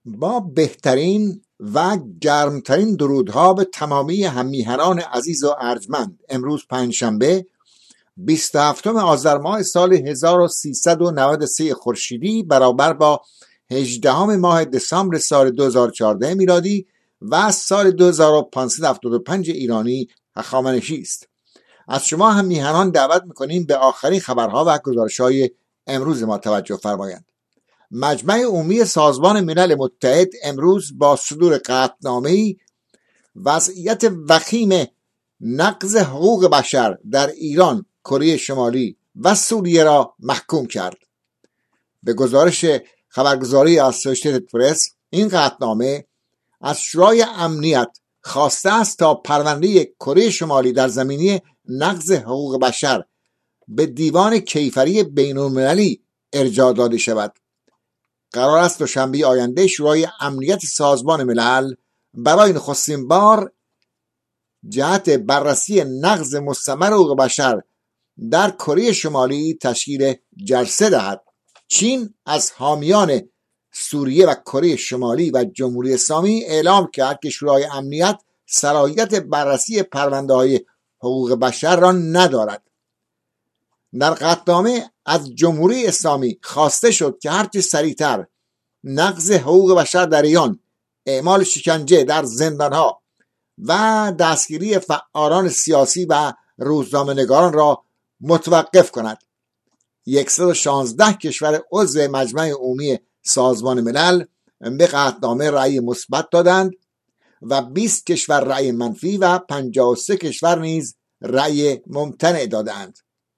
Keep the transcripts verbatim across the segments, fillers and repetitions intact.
با بهترین و گرمترین درودها به تمامی هممیهنان عزیز و ارجمند، امروز پنجشنبه بیست و هفتم آذر ماه سال هزار و سیصد و نود و سه خورشیدی برابر با هجدهم ماه دسامبر سال دو هزار و چهارده میلادی و سال دو هزار و پانصد و هفتاد و پنج ایرانی هخامنشی است. از شما هم میهنان دعوت میکنیم به آخرین خبرها و گزارش‌های امروز ما توجه فرمایند. مجمع عمومی سازمان ملل متحد امروز با صدور قطعنامه‌ای وضعیت وخیم نقض حقوق بشر در ایران، کره شمالی و سوریه را محکوم کرد. به گزارش خبرگزاری اسوسییتد پرس، این قطعنامه از شورای امنیت خواسته است تا پرونده کره شمالی در زمینه نقض حقوق بشر به دیوان کیفری بین‌المللی ارجاع داده شود. قرار است دوشنبه آینده شورای امنیت سازمان ملل برای نخستین بار جهت بررسی نقض مستمر حقوق بشر در کره شمالی تشکیل جلسه دهد. چین از حامیان سوریه و کره شمالی و جمهوری اسلامی اعلام کرد که شورای امنیت صلاحیت بررسی پرونده‌های حقوق بشر را ندارد. در قطعنامه از جمهوری اسلامی خواسته شد که هرچه سریعتر نقض حقوق بشر در ایران، اعمال شکنجه در زندانها و دستگیری فعالان سیاسی و روزنامه‌نگاران را متوقف کند. صد و شانزده کشور عضو مجمع عمومی سازمان ملل به قطعنامه رأی مثبت دادند و بیست کشور رأی منفی و پنجاه و سه کشور نیز رأی ممتنع دادند.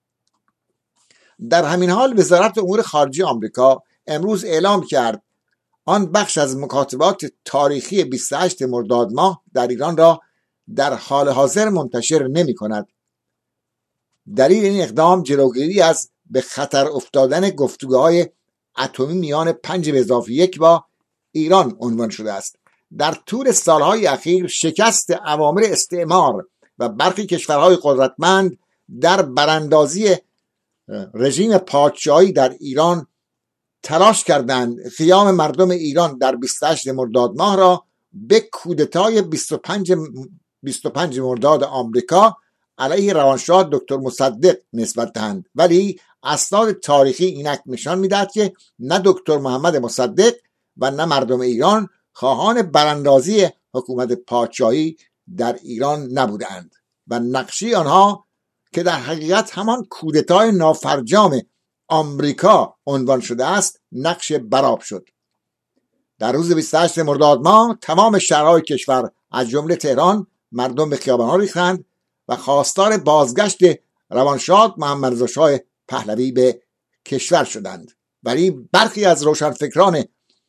در همین حال وزارت امور خارجه آمریکا امروز اعلام کرد آن بخش از مکاتبات تاریخی بیست و هشتم مرداد ماه در ایران را در حال حاضر منتشر نمی کند. دلیل این اقدام جلوگیری از به خطر افتادن گفتگوهای اتمی میان پنج به اضافه یک با ایران عنوان شده است. در طول سالهای اخیر شکست اوامر استعمار و برخی کشورهای قدرتمند در براندازی رژیم پادشاهی در ایران تلاش کردند قیام مردم ایران در بیست و هشتم مرداد ماه را به کودتای بیست و پنجم مرداد آمریکا علیه روانشاه دکتر مصدق نسبت دهند، ولی اسناد تاریخی اینک نشان میدهد که نه دکتر محمد مصدق و نه مردم ایران خواهان براندازی حکومت پادشاهی در ایران نبودند و نقشی آنها که در حقیقت همان کودتای نافرجام آمریکا عنوان شده است نقش براب شد. در روز بیست و هشتم مرداد ماه تمام شهرهای کشور از جمله تهران مردم به خیابان‌ها ریختند و خواستار بازگشت روانشاه محمد رضا شاه پهلوی به کشور شدند، ولی برخی از روشنفکران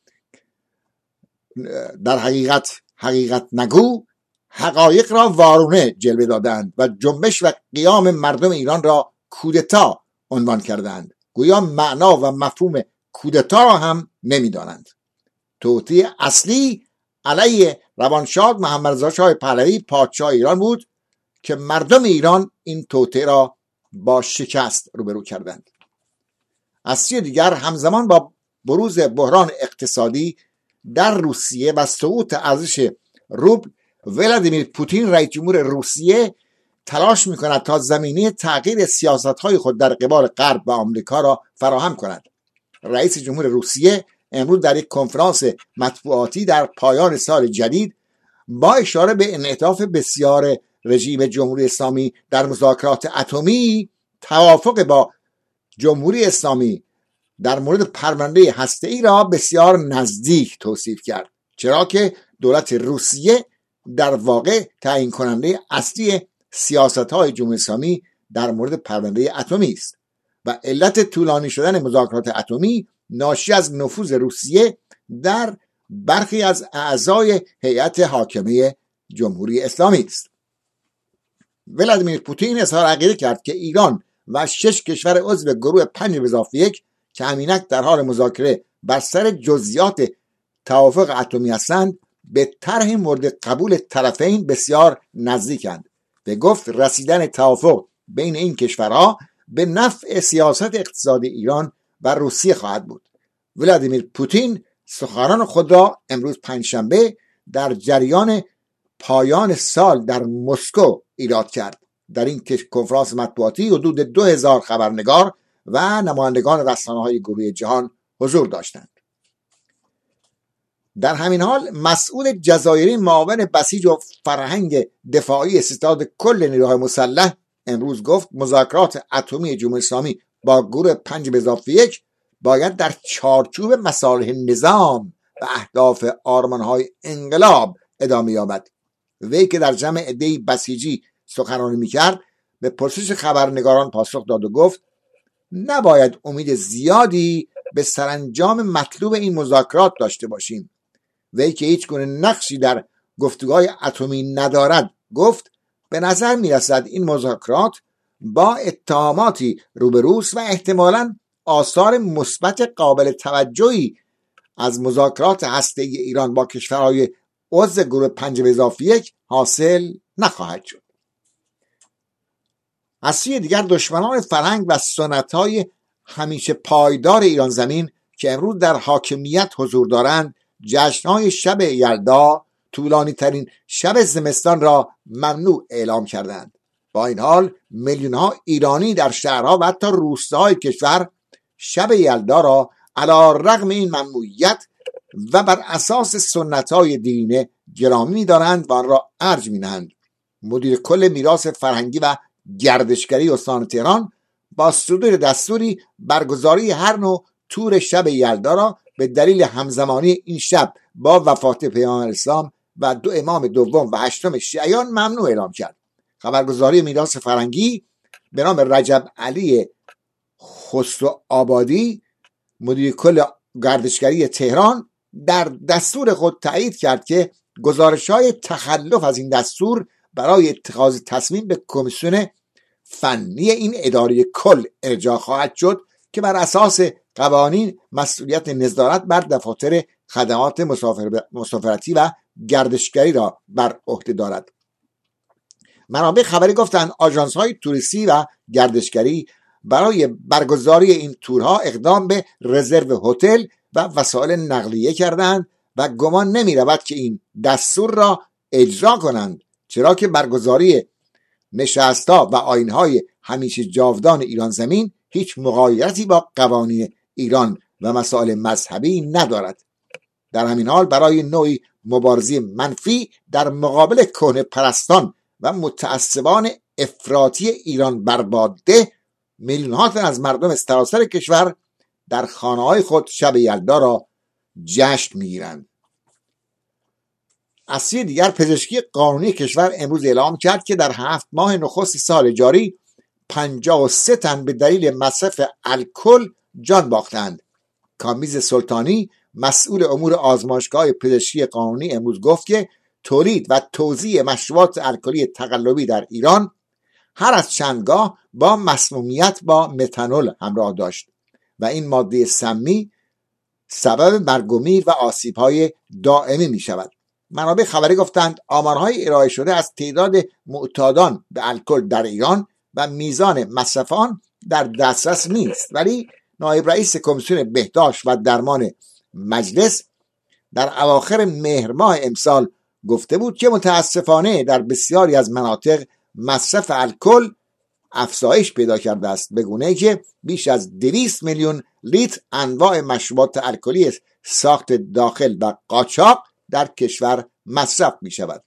در حقیقت حقیقت نگو حقایق را وارونه جلوه دادند و جنبش و قیام مردم ایران را کودتا عنوان کردند، گویا معنا و مفهوم کودتا را هم نمی‌دانند. توطئه اصلی علیه روانشاه محمد رضا شاه پهلوی پادشاه ایران بود که مردم ایران این توطئه را با شکست روبرو کردند. از سوی دیگر همزمان با بروز بحران اقتصادی در روسیه و سقوط ارزش روبل، ولادیمیر پوتین رئیس جمهور روسیه تلاش می‌کند تا زمینه تغییر سیاست‌های خود در قبال غرب و آمریکا را فراهم کند. رئیس جمهور روسیه امروز در یک کنفرانس مطبوعاتی در پایان سال جدید با اشاره به انعطاف بسیار رژیم جمهوری اسلامی در مذاکرات اتمی توافق با جمهوری اسلامی در مورد پرونده هسته‌ای را بسیار نزدیک توصیف کرد، چرا که دولت روسیه در واقع تعیین کننده اصلی سیاست‌های جمهوری اسلامی در مورد پرونده اتمی است و علت طولانی شدن مذاکرات اتمی ناشی از نفوذ روسیه در برخی از اعضای هیئت حاکمه جمهوری اسلامی است. ولادیمیر پوتین اظهار عقیده کرد که ایران و شش کشور عضو گروه پنج به اضافه یک که همینک در حال مذاکره بر سر جزئیات توافق اتمی هستند به طرح مورد قبول طرفین بسیار نزدیکند و گفت رسیدن توافق بین این کشورها به نفع سیاست اقتصادی ایران و روسیه خواهد بود. ولادیمیر پوتین سخنان خود را امروز پنجشنبه در جریان پایان سال در مسکو ایراد کرد. در این کنفرانس مطبوعاتی حدود دو هزار خبرنگار و نمایندگان رسانه‌های گروه جهان حضور داشتند. در همین حال مسئول جزایری معاون بسیج و فرهنگ دفاعی ستاد کل نیروهای مسلح امروز گفت مذاکرات اتمی جمهوری اسلامی با گروه پنج به اضافه یک باید در چارچوب مصالح نظام و اهداف آرمانهای انقلاب ادامه یابد. وی که در جمع عده‌ای بسیجی سخنرانی میکرد به پرسش خبرنگاران پاسخ داد و گفت نباید امید زیادی به سرانجام مطلوب این مذاکرات داشته باشیم. وی که هیچ گونه نقشی در گفتگوهای اتمی ندارد گفت به نظر میرسد این مذاکرات با اتهاماتی روبروست و احتمالاً آثار مثبت قابل توجهی از مذاکرات هسته‌ای ایران با کشورهای عضو گروه پنج به اضافه یک حاصل نخواهد شد. از سوی دیگر دشمنان فرهنگ و سنت‌های همیشه پایدار ایران زمین که امروز در حاکمیت حضور دارند جشن‌های شب یلدا طولانی ترین شب زمستان را ممنوع اعلام کردند. با این حال میلیون‌ها ایرانی در شهرها و حتی روستاهای کشور شب یلدا را علی رغم این ممنوعیت و بر اساس سنت‌های دینی گرامی دارند و آن را ارج می‌نهند. مدیر کل میراث فرهنگی و گردشگری استان تهران با صدور دستوری برگزاری هر نوع تور شب یلدا را به دلیل همزمانی این شب با وفات پیامبر اسلام و دو امام دوم و هشتم شیعیان ممنوع اعلام کرد. خبرگزاری میراث فرهنگی به نام رجب علی خسرو آبادی مدیر کل گردشگری تهران در دستور خود تایید کرد که گزارش‌های تخلف از این دستور برای اتخاذ تصمیم به کمیسیون فنی این اداره کل ارجاع خواهد شد که بر اساس قوانین مسئولیت نظارت بر دفاتر خدمات مسافر مسافرتی و گردشگری را بر عهده دارد. منابع خبری گفتند آژانس‌های توریستی و گردشگری برای برگزاری این تورها اقدام به رزرو هتل و وسایل نقلیه کردند و گمان نمی رود که این دستور را اجرا کنند، چرا که برگزاری نشست‌ها و آیین‌های همیشه جاودان ایران زمین هیچ مغایرتی با قوانین ایران و مسائل مذهبی ندارد. در همین حال برای نوعی مبارزه منفی در مقابل کهنه پرستان و متعصبان افراطی ایران برباده میلیون‌ها تن از مردم سراسر کشور در خانه‌های خود شب یلدا را جشن می‌گیرند. از سوی دیگر پزشکی قانونی کشور امروز اعلام کرد که در هفت ماه نخست سال جاری پنجاه و سه تن به دلیل مصرف الکل جان باختند. کامیز سلطانی مسئول امور آزمایشگاه پزشکی قانونی امروز گفت که تولید و توزیع مشروبات الکلی تقلبی در ایران هر از چندگاه با مسمومیت با متانول همراه داشت و این ماده سمی سبب مرگ و میر و آسیب‌های دائمی می شود. منابع خبری گفتند آمارهای ارائه شده از تعداد معتادان به الکل در ایران و میزان مصرف آن در دسترس نیست، ولی نایب رئیس کمیسیون بهداشت و درمان مجلس در اواخر مهر ماه امسال گفته بود که متاسفانه در بسیاری از مناطق مصرف الکل افزایش پیدا کرده است، به گونه‌ای که بیش از دویست میلیون لیتر انواع مشروبات الکلی ساخت داخل و قاچاق در کشور مصرف می شود.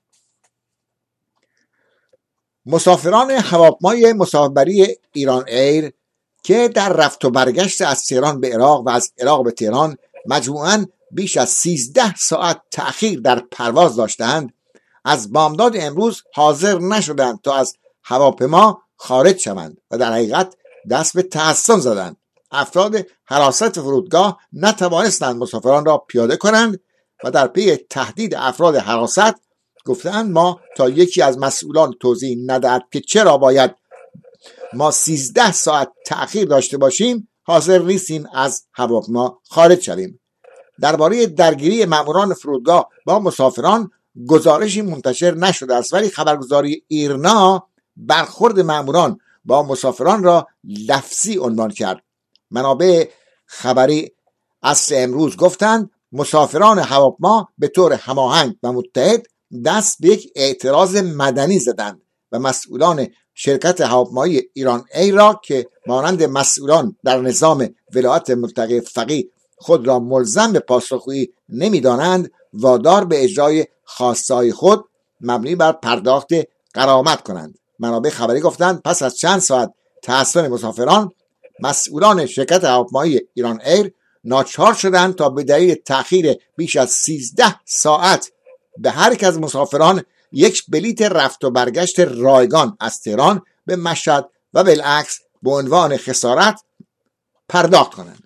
مسافران هواپیمای مسافربری ایران ایر که در رفت و برگشت از تهران به عراق و از عراق به تهران مجموعاً بیش از سیزده ساعت تأخیر در پرواز داشتند، از بامداد امروز حاضر نشدند تا از هواپیما خارج شوند و در حقیقت دست به تحسن زدند. افراد حراست فرودگاه نتوانستند مسافران را پیاده کنند و در پی تهدید افراد حراست گفتند ما تا یکی از مسئولان توضیح ندهد که چرا باید ما سیزده ساعت تأخیر داشته باشیم حاضر نیستیم از هواپیما خارج شویم. درباره درگیری ماموران فرودگاه با مسافران گزارشی منتشر نشده است، ولی خبرگزاری ایرنا برخورد ماموران با مسافران را لفظی عنوان کرد. منابع خبری عصر امروز گفتند مسافران هواپیما به طور هماهنگ و متحد دست به یک اعتراض مدنی زدند و مسئولان شرکت هواپیمایی ایران ایر را که مانند مسئولان در نظام ولایت مطلقه فقیه خود را ملزم به پاسخگویی نمی‌دانند وادار به اجرای خواسته‌های خود مبنی بر پرداخت غرامت کنند. منابع خبری گفتند پس از چند ساعت تحصن مسافران، مسئولان شرکت هواپیمایی ایران ایر ناچار شدند تا به دلیل تأخیر بیش از سیزده ساعت به هر یک از مسافران یک بلیت رفت و برگشت رایگان از تهران به مشهد و بالعکس به عنوان خسارت پرداخت کنند.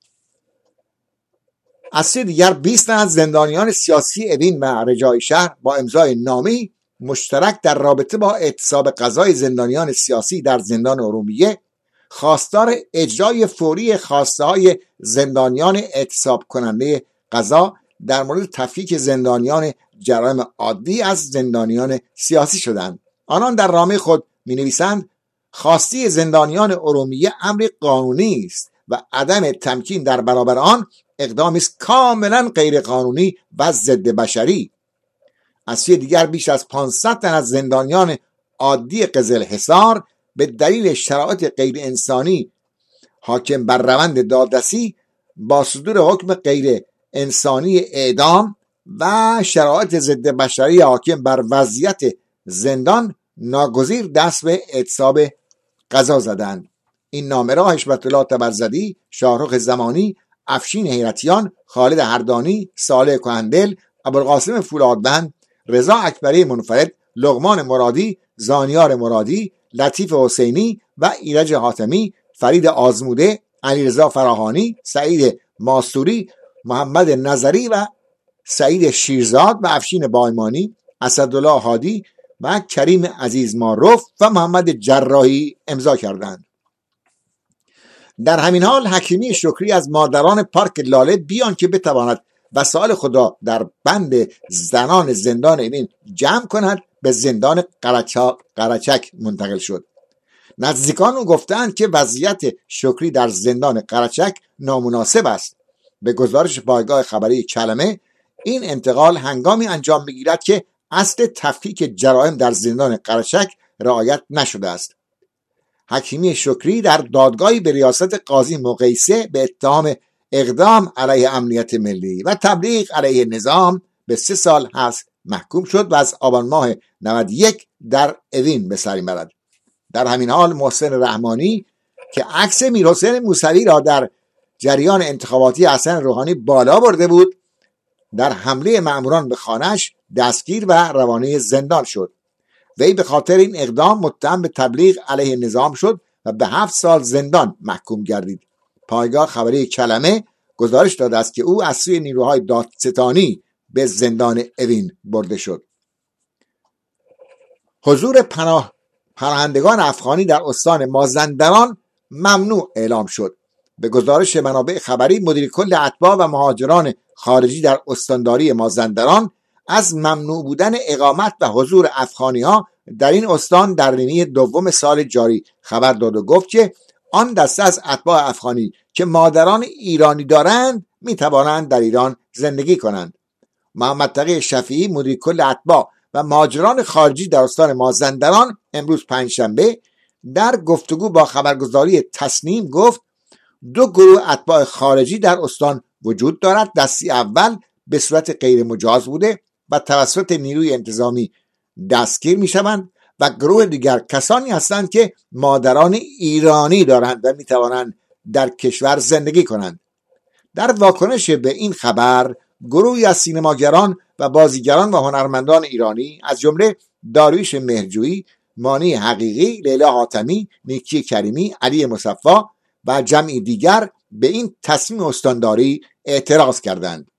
از سوی دیگر بیست تن از زندانیان سیاسی اوین و رجای شهر با امضای نامه‌ای مشترک در رابطه با اعتصاب قضای زندانیان سیاسی در زندان ارومیه خواستار اجرای فوری خواسته‌های زندانیان اعتصاب کننده قضا در مورد تفکیک زندانیان جرایم عادی از زندانیان سیاسی شدند. آنان در نامه خود می‌نویسند خواسته زندانیان ارومیه امر قانونی است و عدم تمکین در برابر آن اقدامی است کاملا غیر قانونی و ضد بشری. از سوی دیگر بیش از پانصد تن از زندانیان عادی قزلحصار به دلیل شرایط غیر انسانی حاکم بر روند دادرسی با صدور حکم غیر انسانی اعدام و شرایط ضد بشری حاکم بر وضعیت زندان ناگزیر دست به اعتصاب قضا زدند. این نامه را حشمت الله تبرزدی، شاهرخ زمانی، افشین حیرتیان، خالد هردانی، صالح کهندل، ابوالقاسم فولادبند، رضا اکبری منفرد، لقمان مرادی، زانیار مرادی، لطیف حسینی و ایرج حاتمی، فرید آزموده، علیرضا فراهانی، سعید ماستوری، محمد نظری و سعید شیرزاد و افشین بایمانی، اسدالله هادی و کریم عزیز معروف و محمد جراحی امضا کردند. در همین حال حکیمی شکری از مادران پارک لاله بیان که بتواند وسایل خود را در بند زنان زندان اوین جمع کند به زندان قرچک منتقل شد. نزدیکان او گفتند که وضعیت شکری در زندان قرچک نامناسب است. به گزارش پایگاه خبری کلمه این انتقال هنگامی انجام می‌گیرد که اصل تفکیک جرایم در زندان قرچک رعایت نشده است. حکیمی شکری در دادگاهی به ریاست قاضی مقیسه به اتهام اقدام علیه امنیت ملی و تبلیغ علیه نظام به سه سال حبس محکوم شد و از آبان ماه نود و یک در اوین به سر می‌برد. در همین حال محسن رحمانی که عکس میرحسین موسوی را در جریان انتخاباتی حسن روحانی بالا برده بود، در حمله مأموران به خانه‌اش دستگیر و روانه زندان شد. وی به خاطر این اقدام متهم به تبلیغ علیه نظام شد و به هفت سال زندان محکوم گردید. پایگاه خبری کلمه گزارش داده است که او از سوی نیروهای دادستانی به زندان اوین برده شد. حضور پناه پناهندگان افغانی در استان مازندران ممنوع اعلام شد. به گزارش منابع خبری مدیر کل اتباع و مهاجران خارجی در استانداری مازندران از ممنوع بودن اقامت و حضور افغانی ها در این استان در نیمه دوم سال جاری خبر داد و گفت که آن دسته از اتباع افغانی که مادران ایرانی دارند می توانند در ایران زندگی کنند. محمد تقی شفیعی مدیر کل اتباع و مهاجران خارجی در استان مازندران امروز پنجشنبه در گفتگو با خبرگزاری تصنیم گفت دو گروه اتباع خارجی در استان وجود دارد. دسته اول به صورت غیر مجاز بوده و توسط نیروی انتظامی دستگیر می شوند و گروه دیگر کسانی هستند که مادران ایرانی دارند و می توانند در کشور زندگی کنند. در واکنش به این خبر گروهی از سینماگران و بازیگران و هنرمندان ایرانی از جمله داریوش مهرجویی، مانی حقیقی، لیلا حاتمی، نیکی کریمی، علی مصفی و جمعی دیگر به این تصمیم استانداری اعتراض کردند.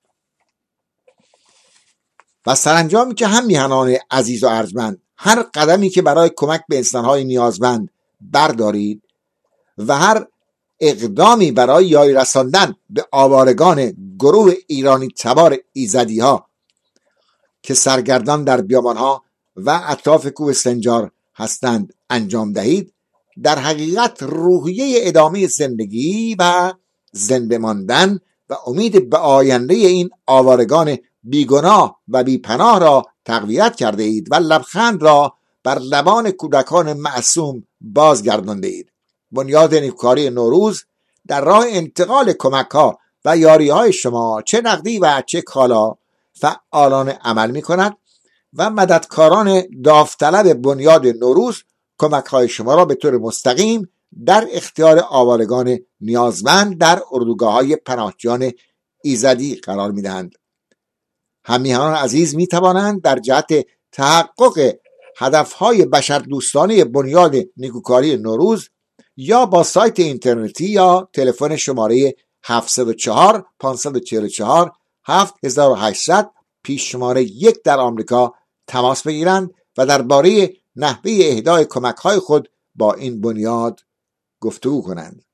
و سرانجامی که هم میهنان عزیز و ارجمند هر قدمی که برای کمک به انسانهای نیازمند بردارید و هر اقدامی برای یاری رساندن به آوارگان گروه ایرانی تبار ایزدی ها که سرگردان در بیابانها و اطراف کوه سنجار هستند انجام دهید، در حقیقت روحیه ادامه زندگی و زنده ماندن و امید به آینده این آوارگان بیگناه و بیپناه را تقویت کرده اید و لبخند را بر لبان کودکان معصوم بازگردانده اید. بنیاد نیکوکاری نوروز در راه انتقال کمک ها و یاری های شما چه نقدی و چه کالا فعالانه عمل می کند و مددکاران داوطلب بنیاد نوروز کمک های شما را به طور مستقیم در اختیار آوارگان نیازمند در اردوگاه های پناهجویان ایزدی قرار می دهند. هم‌میهنان عزیز می توانند در جهت تحقق هدفهای بشردوستانه بنیاد نیکوکاری نوروز یا با سایت اینترنتی یا تلفن شماره هفت صفر چهار پنج چهار چهار هفت هشت صفر صفر پیش شماره یک در آمریکا تماس بگیرند و درباره نحوه اهدای کمک‌های خود با این بنیاد گفتگو کنند.